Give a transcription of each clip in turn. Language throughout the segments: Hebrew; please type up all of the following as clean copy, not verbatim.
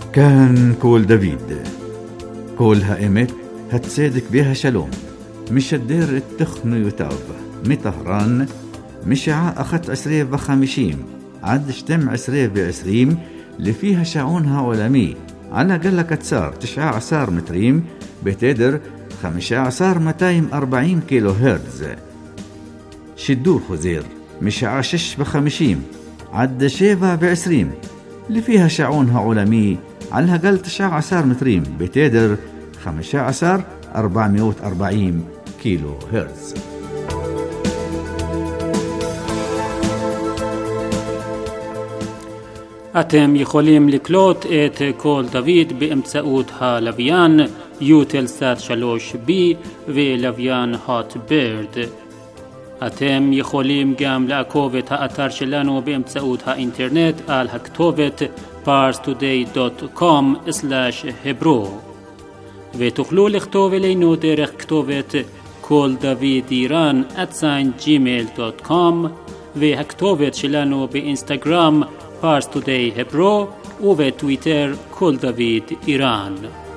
كان كول دافيد، كول هائمت هتصدق بها شلوم، مش الدير التخن يتعب مطهران، مشاعة أخت 20 عد شتم 20 اللي فيها شعونها عالمي على قلة كتسار 19 متريم بتدر 15,240 كيلو هرتز. شدور خزير مشاعة 56 عد 27 اللي فيها شعونها عالمي على قل 19 متريم بتدر 15,440 كيلو هرتز. אתם יכולים לקלוט את קול דוד באמצעות הלוויין יוטלסאט 3B ולוויין הוט בירד. אתם יכולים גם לעקוב את האתר שלנו באמצעות האינטרנט על הכתובת parstoday.com/hebro, ותוכלו לכתוב אלינו דרך כתובת קול דוד איראן @gmail.com, והכתובת שלנו באינסטגרם parstoday hebro ובטוויטר קול דוד איראן.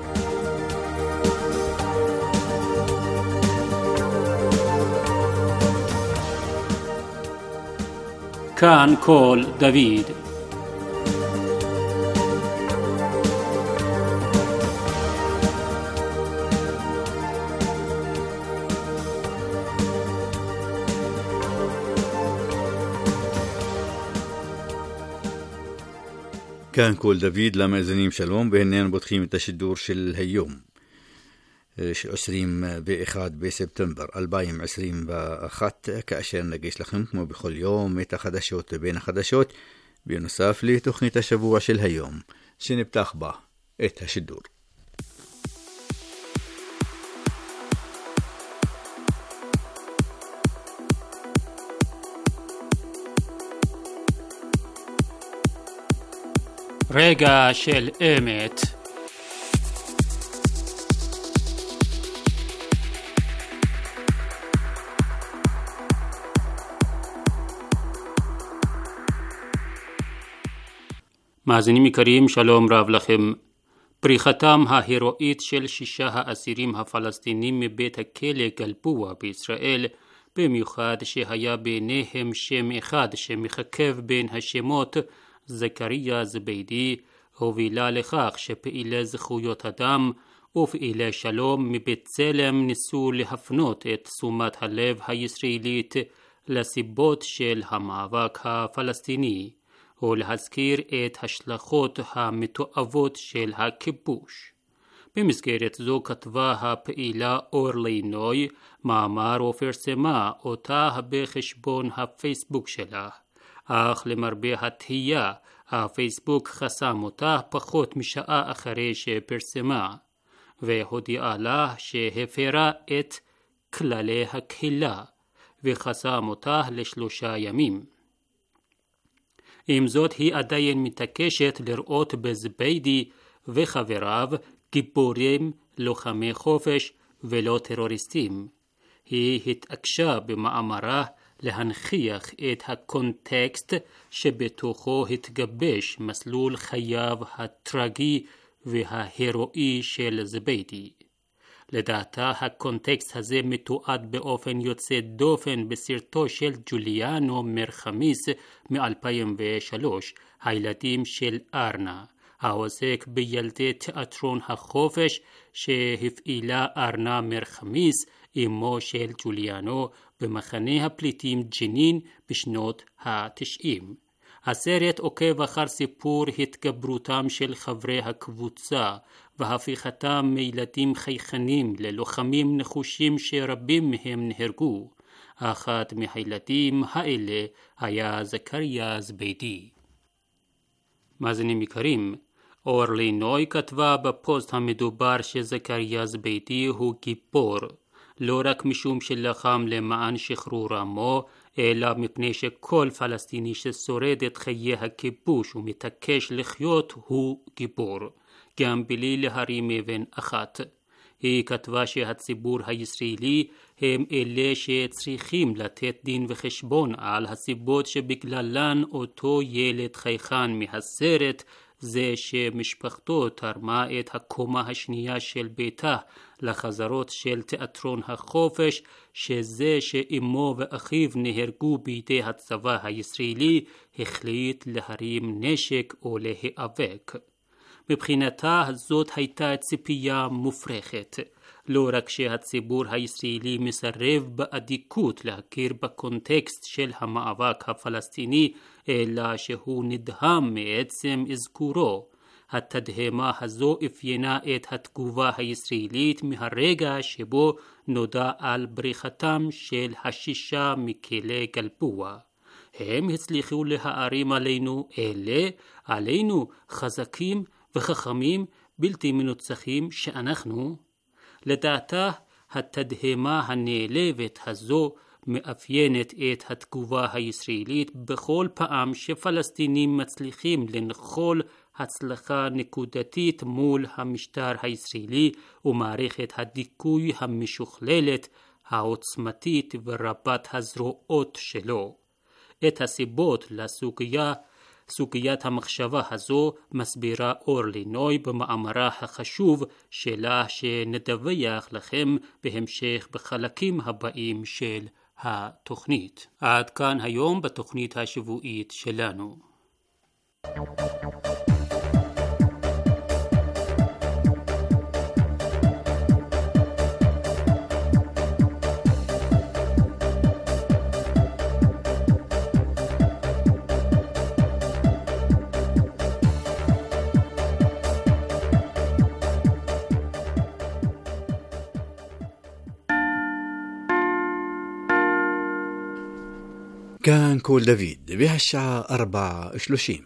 כאן קול דוד. كان كول دافيد למאזינים שלום, והנה פותחים את השידור של היום, 21 בספטמבר 2021, כאשר נגיש לכם כמו בכל יום את החדשות בין החדשות, בנוסף לתוכנית השבוע של היום, שנפתח בה את השידור. רגע של אמת. מאזינים יקרים, שלום רב לכם. פריחתם ההירואית של 6 האסירים הפלסטינים מבית הכלא גלבוע בישראל, במיוחד שהיה ביניהם שם אחד שמחכב בין השמות זכריה זביידי, הובילה לכך שפעילי זכויות אדם ופעילי שלום מבית צלם ניסו להפנות את תשומת הלב הישראלית לסיבות של המאבק הפלסטיני, ולהזכיר את השלכות המתועבות של הכיבוש. במסגרת זו כתבה הפעילה אורלי נוי מאמר ופרסמה אותה בחשבון הפייסבוק שלה, אך למרבה התהייה, הפייסבוק חסם אותה פחות משעה אחרי שפרסמה, והודיעה לה שהפרה את כללי הקהילה, וחסם אותה ל3 ימים. עם זאת, היא עדיין מתעקשת לראות בזביידי וחבריו גיבורים, לוחמי חופש ולא טרוריסטים. היא התעקשה במאמרה להנכיח את הקונטקסט שבתוכו התגבש מסלול חייו הטרגי וההירואי של זביידי. לדעתה הקונטקסט הזה מתועד באופן יוצא דופן בסרטו של ג'וליאנו מרחמיס מ-2003, הילדים של ארנה, העוסק בילדי תיאטרון החופש שהפעילה ארנה מרחמיס, אמו של ג'וליאנו, במחנה הפליטים ג'נין בשנות ה-90. הסרט עוקב אחר סיפור התגברותם של חברי הקבוצה והפיכתם מילדים חייכנים ללוחמים נחושים שרבים מהם נהרגו. אחד מהילדים האלה היה זכריה זביידי. מאזינים יקרים, אורלי נוי כתבה בפוסט המדובר שזכריה זביידי הוא גיבור, לא רק משום שלחם למען שחרור עמו, אלא מפני שכל פלסטיני ששורד את חיי הכיבוש ומתעקש לחיות הוא גיבור, גם בלי להרים אבן אחת. היא כתבה שהציבור הישראלי הם אלה שצריכים לתת דין וחשבון על הסיבות שבגללן אותו ילד חייכן מהסרט זה שמשפחתו תרמה את הקומה השנייה של ביתה לחזרות של תיאטרון החופש, שזה שאמו ואחיו נהרגו בידי הצבא הישראלי, החליט להרים נשק או להיאבק. מבחינתה זאת הייתה ציפייה מופרכת. לא רק שהציבור הישראלי מסרב באדיקות להכיר בקונטקסט של המאבק הפלסטיני, אלא שהוא נדהם מעצם אזכורו. התדהמה הזו אפיינה את התגובה הישראלית מהרגע שבו נודע על בריחתם של 6 מכלא גלבוע. הם הצליחו להערים עלינו חזקים וחכמים בלתי מנוצחים שאנחנו. לדעתה התדהמה הנעלבת הזו מאפיינת את התגובה הישראלית בכל פעם שפלסטינים מצליחים לנחול הצלחה נקודתית מול המשטר הישראלי ומערכת הדיכוי המשוכללת, העוצמתית ורבת הזרועות שלו. את הסיבות סוגיית המחשבה הזו מסבירה אורלי נוי במאמרה החשוב שלה שנדווח לכם בהמשך בחלקים הבאים של התוכנית. עד כאן היום בתוכנית השבועית שלנו. كان كول دافيد بهالساعة 4:30.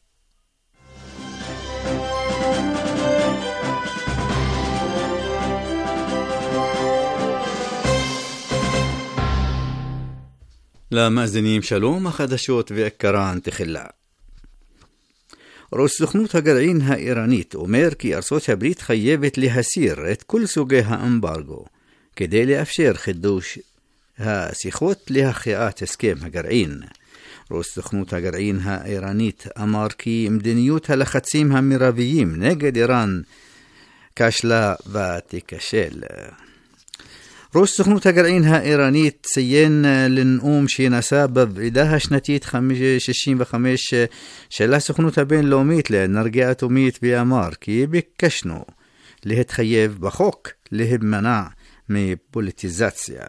למאזינים שלום, החדשות ועיקרן תחילה. ראש סוכנות הגרעין האיראנית אומר כי ארצות הברית חייבת להסיר את כל סוגי האמברגו כדי לאפשר חידוש השיחות להחייאת הסכם הגרעין. ראש סוכנות הגרעין האיראנית אמר כי מדיניות הלחצים המרביים נגד איראן כשלה ותיכשל. ראש סוכנות הגרעין האיראנית ציין לנאום שנשא בוועידה השנתית 65 של הסוכנות הבינלאומית לאנרגיה אטומית ואמר כי ביקשנו להתחייב בחוק להימנע מפוליטיזציה.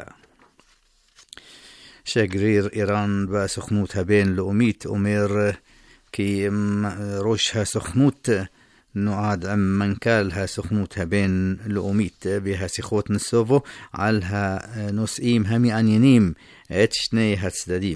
שגריר איראן בסוכנות הבינלאומית אומר כי ראש הסוכנות נועד עם מנכ"ל הסוכנות הבינלאומית והשיחות נסובו על הנושאים המעניינים את שני הצדדים.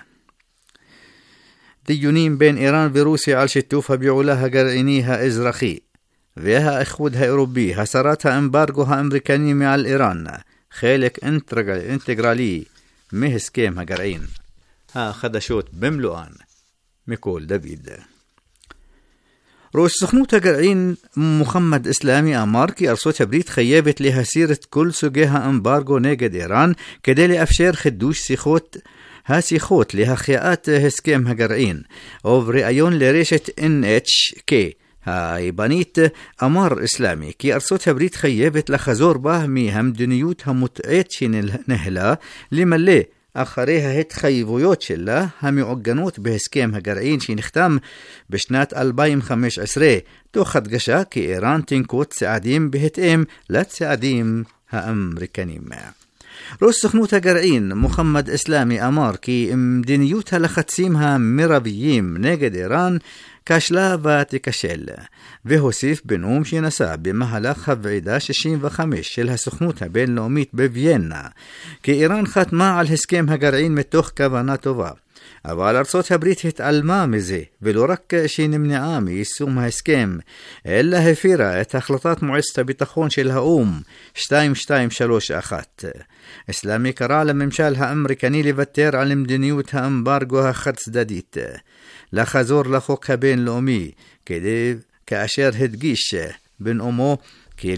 דיונים בין איראן ורוסיה על שיתוף הפעולה הגרעיני האזרחי והאיחוד האירופי, הסרת האמברגו האמריקני מעל איראן, חלק אינטגרלי מהסכם הגרעין. החדשות במלואן מקול דוד. ראש סוכנות הגרעין מוחמד אסלאמי אמר כי ארצות הברית חייבת להסיר את כל סוגי האמברגו נגד איראן כדי לאפשר חידוש השיחות להחייאת הסכם הגרעין. ובראיון לרשת NHK היבנית אמר אסלאמי כי ארצות הברית חייבת לחזור בה מהמדיניות המוטעית שנהלה למלא אחרי ההתחייבויות שלה המעוגנות בהסכם הגרעין שנחתם בשנת 2015, תוך הדגשה כי איראן תנקוט צעדים בהתאם לצעדים האמריקנים. ראש סוכנות הגרעין מוחמד אסלאמי אמר כי מדיניות הלחצים המרביים נגד איראן כשלה ותיכשל, והוסיף בנאום שנשא במהלך הוועידה 65 של הסוכנות הבינלאומית בוויינה כי איראן חתמה על הסכם הגרעין מתוך כוונה טובה, אבל ארצות הברית התעלמה מזה, ולא רק שנמנעה מיישום ההסכם, אלא הפירה את החלטת מועצת הביטחון של האו"ם 2231. אסלאמי קרא לממשל האמריקני לוותר על מדיניות האמברגו החד-צדדית, לחזור לחוק הבינלאומי, כאשר הדגיש בנאומו כי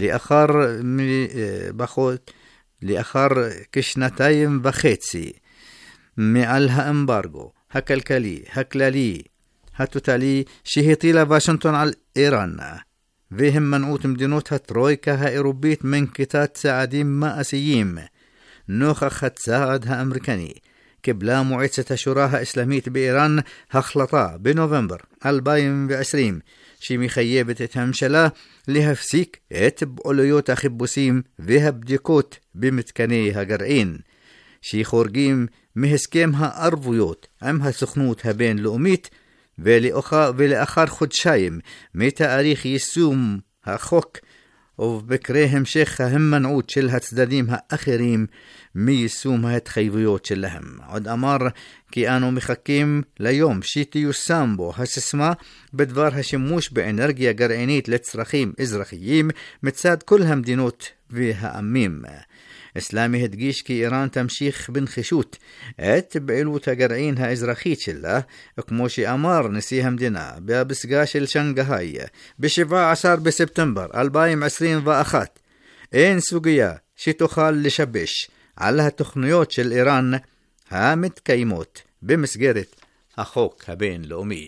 לאחר כ2.5 מעל האמברגו הכלכלי הכללי התוטלי שהטילה וושינגטון על איראן, והם מנעו את מדינות הטרויקה האירופית מנקיטת צעדים מעשיים. נוכח הצעד האמריקני קיבלה מועצת השורא האסלאמית באיראן החלטה בנובמבר 2020 שמחייבת את הממשלה להפסיק את פעוליות החיפושים והבדיקות במתקני הגרעין, שחורגים מהסכם הערבויות עם הסוכנות הבינלאומית, ולאחר חודשיים מתאריך יישום החוק, ובקרי המשך ההימנעות של הצדדים האחרים מיישום ההתחייבויות שלהם. עוד אמר כי אנו מחכים ליום שתיושם בו הסיסמה בדבר השימוש באנרגיה גרעינית לצרכים אזרחיים מצד כל המדינות והעמים. אסלאמי הדגיש כי איראן תמשיך בנחישות את פעילות הגרעין האזרחית שלה, כמו שאמר נשיא המדינה בפסגה של שנגהאי ב-17 בספטמבר 2021, אין סוגיה שתוכל לשבש על התוכניות של איראן המתקיימות במסגרת החוק הבינלאומי.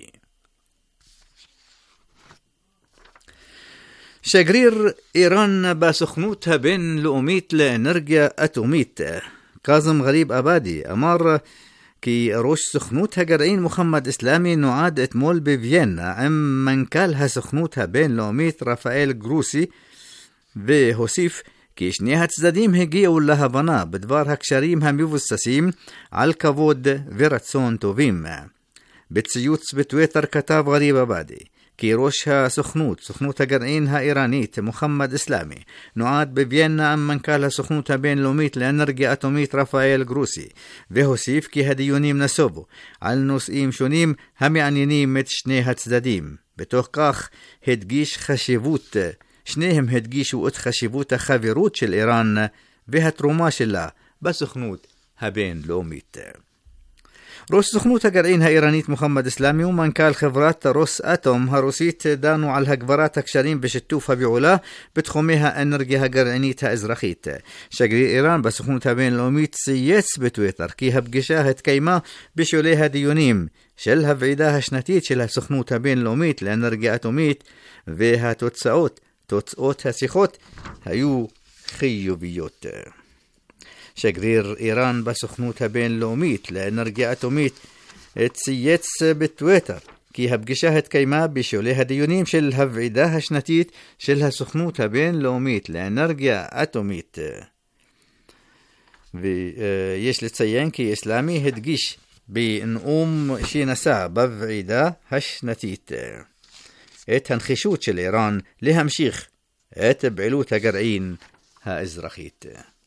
שגריר איראן בסוכנות הבינלאומית לאנרגיה אטומית קאזם גריב עבאדי אמר כי ראש סוכנות הגרעין מוחמד אסלאמי נועד אתמול בוויינה עם מנכ"ל הסוכנות הבינלאומית רפאל גרוסי, והוסיף כי שני הצדדים הגיעו להבנה בדבר הקשרים המבוססים על כבוד ורצון טובים. בציוץ בטוויטר כתב גריב עבאדי כי ראש סוכנות הגרעין האיראנית מוחמד אסלאמי נועד בוויינה עם מנכ"ל הסוכנות הבינלאומית לאנרגיה אטומית רפאל גרוסי, והוסיף כי הדיונים נסובו על נושאים שונים המעניינים את שני הצדדים. בתוך כך שניהם הדגישו את חשיבות החברות של איראן והתרומה שלה בסוכנות הבינלאומית. ראש סוכנות הגרעין האיראנית מוחמד אסלאמי ומנכ"ל חברת רוס אטום הרוסית דנו על הגברת הקשרים בשיתוף הפעולה בתחומי האנרגיה הגרעינית האזרחית. שגריר איראן בסוכנות הבינלאומית צייץ בטוויטר כי הפגישה התקיימה בשולי הדיונים של הוועידה השנתית של הסוכנות הבינלאומית לאנרגיה אטומית, תוצאות השיחות היו חיוביות. שגריר איראן בסוכנות הבינלאומית לאנרגיה אטומית צייץ בטוויטר כי הפגישה התקיימה בשולי הדיונים של הוועידה השנתית של הסוכנות הבינלאומית לאנרגיה אטומית. ויש לציין כי אסלאמי הדגיש בנאום שנשא בוועידה השנתית את הנחישות של איראן להמשיך את פעילות הגרעין האזרחית.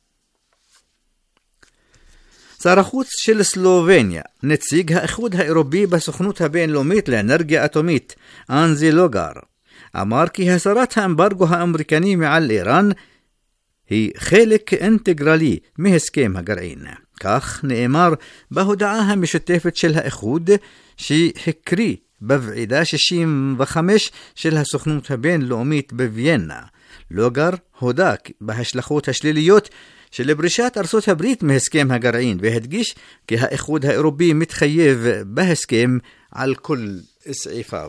שר החוץ של סלובניה, נציג האיחוד האירופי בסוכנות הבינלאומית לאנרגיה אטומית, אנזי לוגר, אמר כי הסרת האמברגו האמריקני מעל איראן היא חלק אינטגרלי מהסכם הגרעין. כך נאמר בהודעה המשותפת של האיחוד שהקריא בוועידה 65 של הסוכנות הבינלאומית בוויינה. לוגר הודה בהשלכות השליליות של פרישת ארצות הברית מהסכם הגרעין, והדגיש כי האיחוד האירופי מתחייב בהסכם על כל סעיפיו.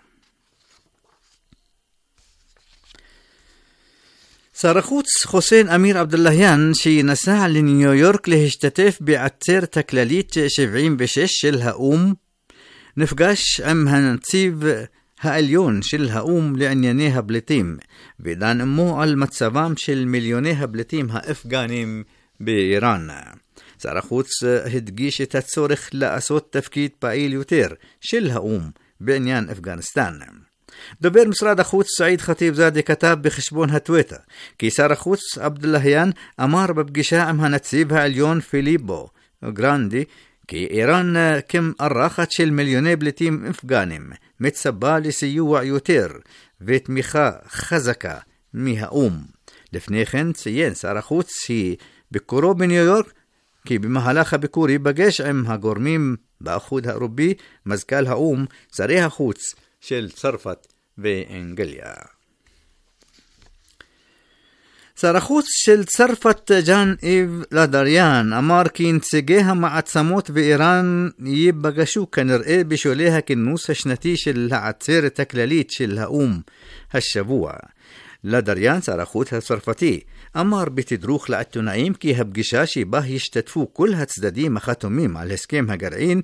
שר החוץ חוסיין אמיר עבדולאהיאן, שנסע לניו יורק להשתתף בעצרת הכללית 76 של האום, נפגש עם הנציב העליון של האום לענייני הפליטים, ודן עמו על מצבם של מיליוני הפליטים האפגנים באיראן. שר החוץ הדגיש את הצורך לעשות תפקיד פעיל יותר של האום בעניין אפגניסטן. דובר משרד החוץ סעיד חטיב זאדה כתב בחשבון הטוויטר כי שר החוץ עבדולאהיאן אמר בפגישה עם הנציב העליון פיליפו גרנדי כי איראן כמארחת של מיליוני פליטים אפגנים מצפה לסיוע יותר ותמיכה חזקה מהאום. לפני כן ציין שר החוץ שביקורו בניו יורק כי במהלך הביקור ייפגש עם הגורמים באיחוד האירופי, מזכ"ל האום, שרי החוץ של צרפת ואנגליה. שר החוץ של צרפת ג'אן איב לדריאן אמר כי נציגי המעצמות ואיראן ייפגשו כנראה בשולי הכינוס השנתי של העצרת הכללית של האום השבוע. לדריאן, שר החוץ הצרפתי, אמר בתדרוך לעיתונאים כי הפגישה שבה ישתתפו כל הצדדים החתומים על הסכם הגרעין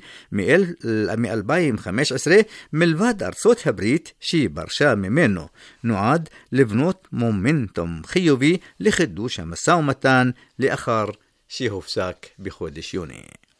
מ-2015 מלבד ארצות הברית שברשה ממנו, נועד לבנות מומנטום חיובי לחידוש המשא ומתן לאחר שהופסק בחודש יוני.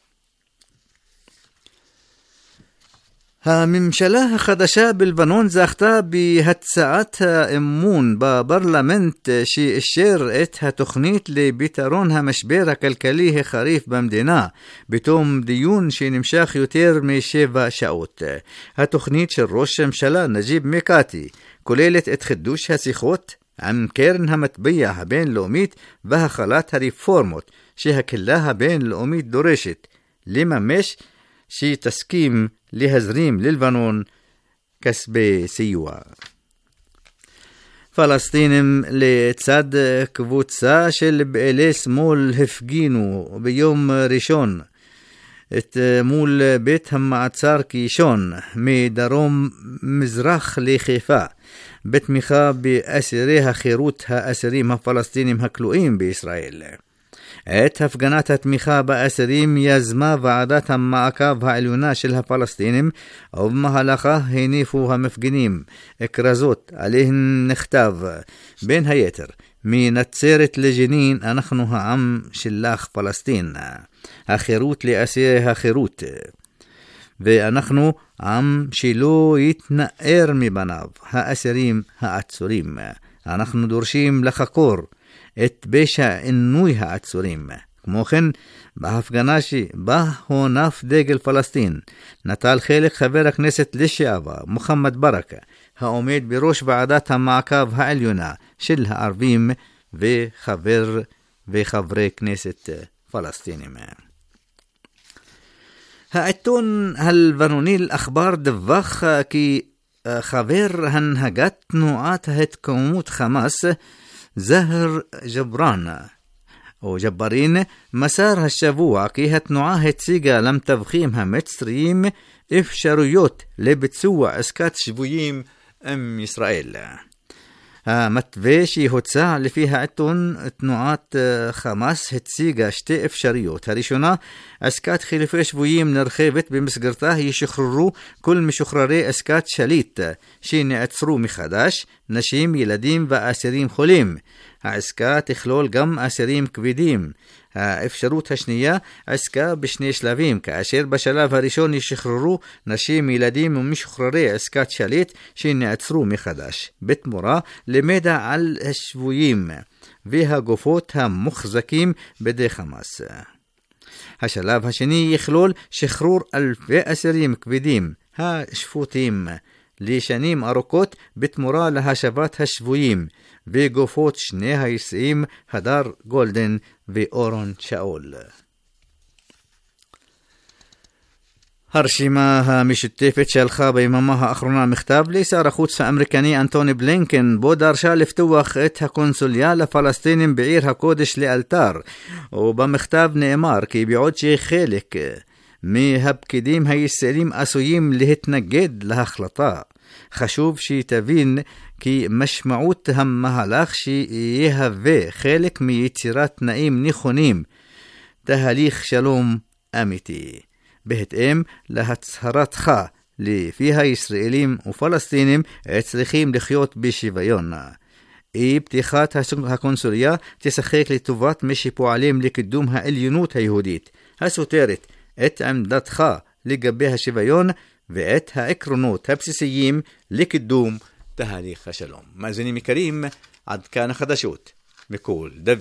הממשלה החדשה בלבנון זכתה בהצעת האמון בפרלמנט שאישר את התוכנית לפתרון המשבר הכלכלי החריף במדינה בתום דיון שנמשך יותר מ7 שעות. התוכנית של ראש הממשלה נג'יב מיקאתי כוללת את חידוש השיחות עם קרן המטבע הבינלאומית והחלת הרפורמות שהקהילה הבינלאומית דורשת לממש שתסכים להזרים ללבנון כספי סיוע. פלסטינים לצד קבוצה של פעילי שמאל הפגינו ביום ראשון מול בית המעצר קישון מדרום מזרח לחיפה בתמיכה באסירי החירות האסירים הפלסטינים הכלואים בישראל. את הפגנת התמיכה באסירים יזמה ועדת המעקב העליונה של הפלסטינים, ובמהלכה הניפו המפגינים כרזות עליהן נכתב בין היתר מנצרת לג'נין אנחנו העם שלך פלסטין, החירות לאסירי החירות, ואנחנו עם שלא יתנער מבניו האסירים העצורים. אנחנו דורשים לחקור את פשע עינוי העצורים. כמו כן, בהפגנה שבה הונף דגל פלסטין נטל חלק חבר הכנסת לשעבר מוחמד ברכה, העומד בראש ועדת המעקב העליונה של הערבים וחברי כנסת פלסטינים. העיתון הלבנוני אל-אחבר דווח כי חבר הנהגת תנועת ההתקוממות חמאס זהר ג'בארין מסר השבוע כי התנועה הציגה למתווכים המצריים אפשרויות לביצוע עסקת שבויים עם ישראל. המתווה שהוצע לפי העיתון, תנועת חמאס הציגה שתי אפשרויות. הראשונה, עסקת חילופי שבויים נרחבת במסגרתה ישוחררו כל משוחררי עסקת שליט שנעצרו מחדש, נשים, ילדים ואסירים חולים. העסקה תכלול גם אסירים כבדים. האפשרות השנייה, עסקה בשני שלבים, כאשר בשלב הראשון ישחררו נשים, ילדים ומשוחררי עסקת שליט שנעצרו מחדש, בתמורה למידע על השבויים והגופות המוחזקים בידי חמאס. השלב השני יכלול שחרור אלפי אסירים כבדים השפוטים לשנים ארוכות בתמורה להשבת השבויים וגופות שני היסעים הדר גולדן ואורון שאול. הרשימה המשותפת שלחה ביממה האחרונה מכתב לשר החוץ האמריקני אנטוני בלינקן בו דרשה לפתוח את הקונסוליה לפלסטינים בעיר הקודש לאלתר, ובמכתב נאמר כי בעוד שחלק מהפקידים הישראלים עשויים להתנגד להחלטה, חשוב שתבין כי משמעות המהלך שיהווה חלק מיצירת תנאים נכונים, תהליך שלום אמיתי. בהתאם להצהרתך לפיה ישראלים ופלסטינים צריכים לחיות בשוויון. אי פתיחת הקונסוליה תשחק לטובת מי שפועלים לקידום העליונות היהודית, הסותרת את עמדתך לגבי השוויון ואת העקרונות הבסיסיים לקידום תהליך השלום. מאזינים יקרים, עד כאן החדשות מקול דוד.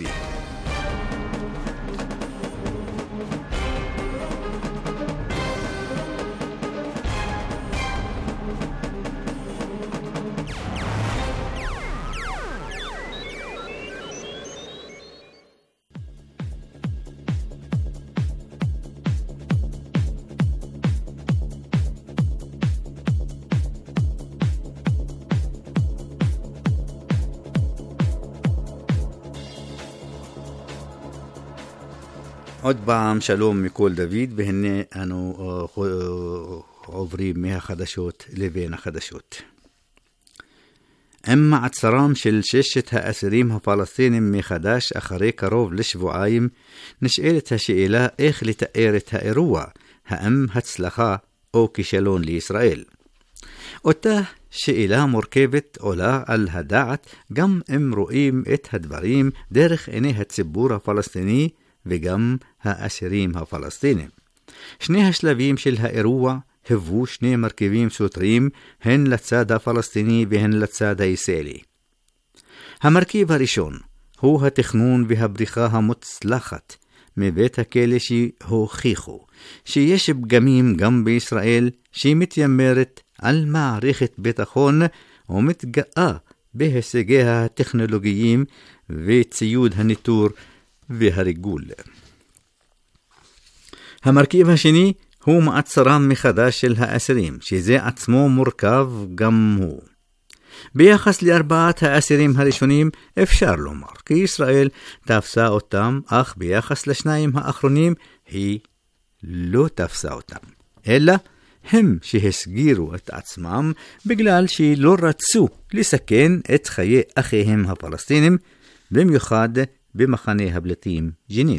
עוד פעם שלום מכל דוד, והנה אנו עוברים מהחדשות לבין החדשות. עם מעצרם של 6 האסירים הפלסטינים מחדש אחרי קרוב לשבועיים, נשאלת השאלה איך לתאר את האירוע, האם הצלחה או כישלון לישראל. אותה שאלה מורכבת עולה על הדעת גם אם רואים את הדברים דרך עיני הציבור הפלסטיני וגם האסירים הפלסטינים. שני השלבים של האירוע היוו שני מרכיבים סותרים, הן לצד הפלסטיני והן לצד הישראלי. המרכיב הראשון הוא התכנון והבריחה המוצלחת מבית הכלא שהוכיחו שיש פגמים גם בישראל, שמתיימרת על מערכת ביטחון ומתגאה בהישגיה הטכנולוגיים וציוד הניטור והריגול. המרכיב השני הוא מעצרם מחדש של האסירים, שזה עצמו מורכב גם הוא. ביחס ל4 האסירים הראשונים אפשר לומר כי ישראל תפסה אותם, אך ביחס ל2 האחרונים היא לא תפסה אותם, אלא הם שהסגירו את עצמם בגלל שלא רצו לסכן את חיי אחיהם הפלסטינים, במיוחד במחנה הפליטים ג'נין.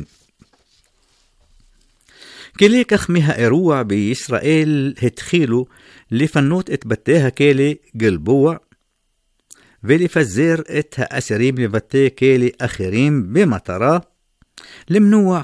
כלקח מהאירוע בישראל התחילו לפנות את בתי הכלא גלבוע ולפזר את האסירים לבתי כלא אחרים במטרה למנוע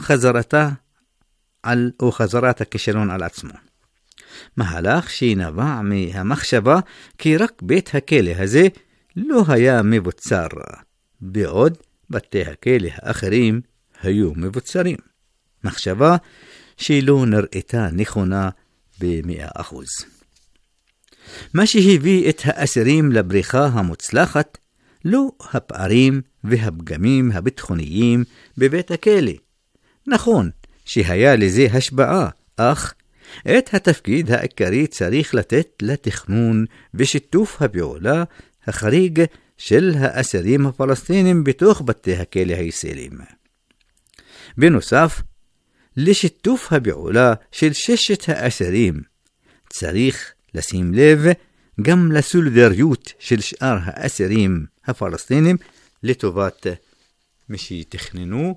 חזרת הכישלון על עצמו. מהלך שנבע מהמחשבה כי רק בית הכלא הזה לא היה מבוצר, בעוד בתי הכלא האחרים היו מבוצרים. מחשבה שלא נראתה נכונה ב100%. מה שהביא את האסירים לבריחה המוצלחת לא הפערים והפגמים הביטחוניים בבית הכלא. נכון שהיה לזה השפעה, אך את התפקיד העיקרי צריך לתת לתכנון ושיתוף הפעולה החריג של האסירים הפלסטינים בתוך בתי הכלא הישראלים. בנוסף, לשיתוף הפעולה של 6 האסירים צריך לשים לב גם לסולידריות של שאר האסירים הפלסטינים לטובת מי שתכננו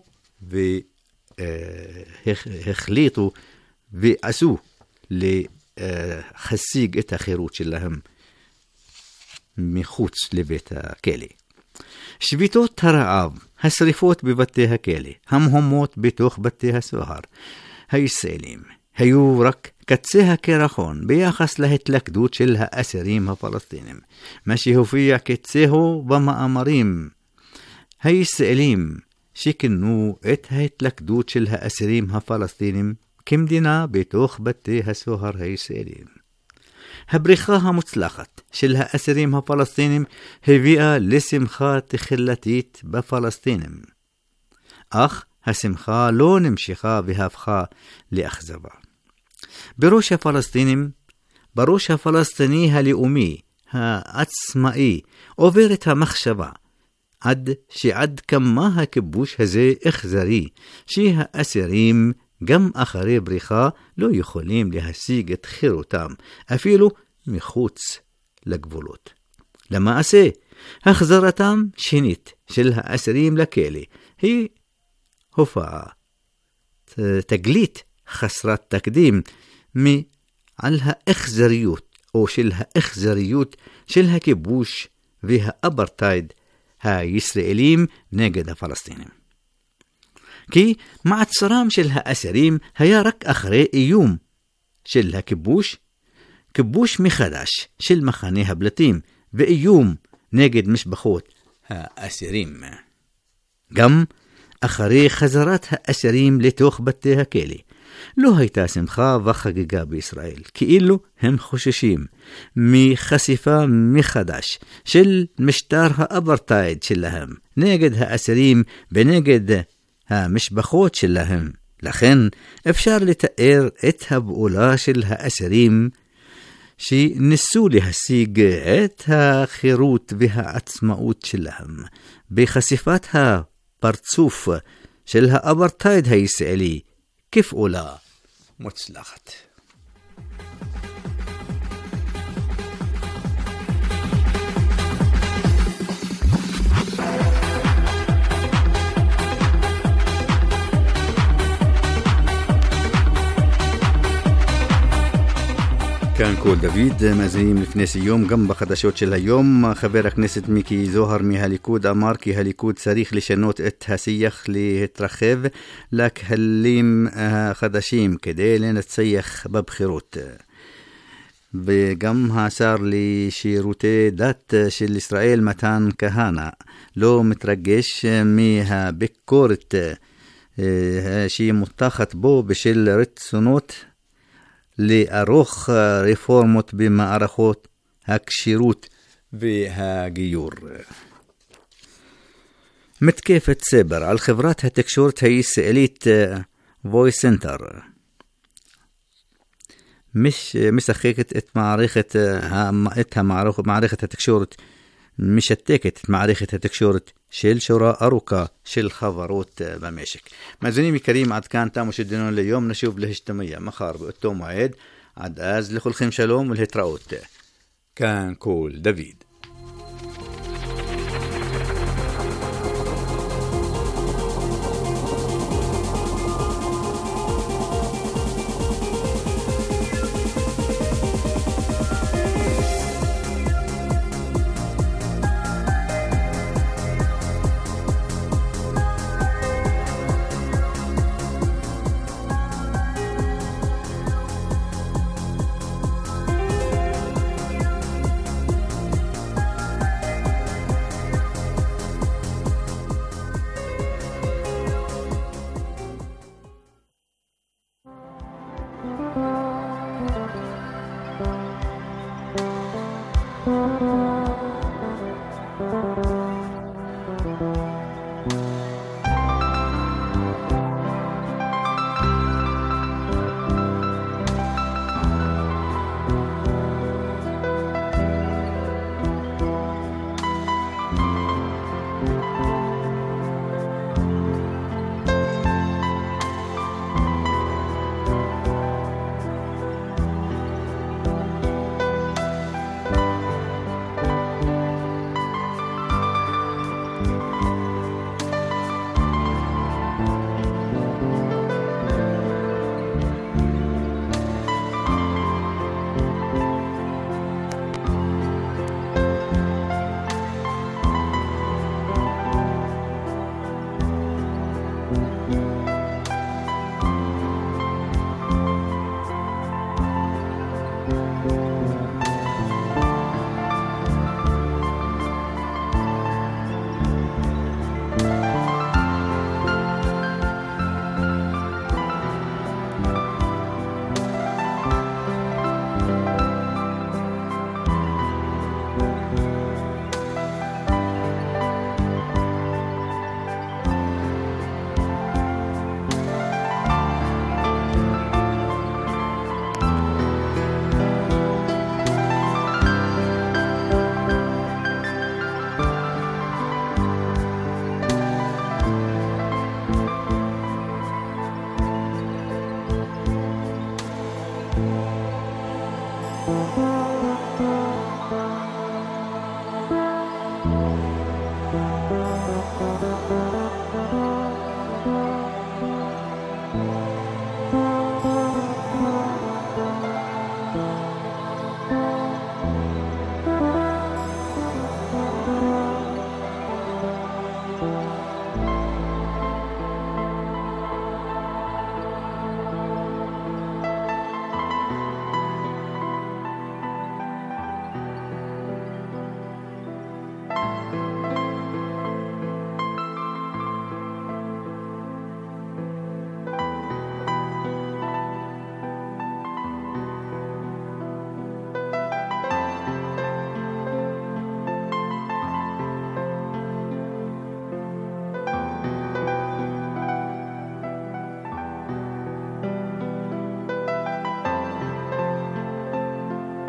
והחליטו ועשו להשיג את החירות שלהם מחוץ לבית הכלא. שביתות הרעב, השריפות בבתי הכלא, המהומות בתוך בתי הסוהר הישראלים היו רק קצה הקרחון ביחס להתלכדות של האסירים הפלסטינים. מה שהופיע קצהו במאמרים הישראלים שכינו את ההתלכדות של האסירים הפלסטינים כמדינה בתוך בתי הסוהר הישראלים. הבריחה המוצלחת של האסירים הפלסטינים הביאה לשמחה תחילתית בפלסטינים, אך השמחה לא נמשכה והפכה לאכזבה. בראש הפלסטיני הלאומי העצמאי עוברת המחשבה עד כמה הכיבוש הזה אכזרי, שהאסירים גם אחרי בריחה לא יכולים להשיג את חירותם, אפילו מחוץ לגבולות. למעשה, החזרתם שנית של האסירים לכלא היא הופעה תגלית חסרת תקדים על האכזריות או של האכזריות של הכיבוש והאפרטהייד הישראלים נגד הפלסטינים. כי מעצרם של האסירים היה רק אחרי איום של הכיבוש, כיבוש מחדש של מחנה הפליטים ואיום נגד משפחות האסירים. גם אחרי חזרת האסירים לתוך בתי הכלא לא הייתה שמחה וחגיגה בישראל, כאילו הם חוששים מחשיפה מחדש של משטר האפרטהייד שלהם נגד האסירים ונגד המשפחות שלהם. לכן אפשר לתאר את הפעולה של האסירים שניסו להשיג את החירות והעצמאות שלהם בחשיפת הפרצוף של האפרטהייד הישראלי كفؤلة متصلخت. كان كول دافيد مازيم لفناس يوم جنب خدشوت شل اليوم خبر كنيسة ميكي زوهر مي هاليكود أمار كي هاليكود صريخ لشنوت اتهسيخ لترخيف لك هليم خدشيم كده لين تسيخ ببخيروت بجمها صار لشيروتي دات شل إسرائيل متان كهانة لو مترجش ميها بكورت شي متاخت بو بشل رت سنوت لأروخ ريفورموت بما أرخوت هاك شيروت بها جيور متكيفة سيبر على الخبرات هتكشورت هاي سئليت فويس سنتر مش مسخيكت معرخة هتكشورت مش التاكت معرخة هتكشورت شيل شراء أروكا شيل خبروت بمشك مازنيمي كريم عد كان تاموش الدنون اليوم نشوف لهجتمية مخار بقتوم عيد عد آز لخل خيم شالوم والهتراوت كان كول دافيد.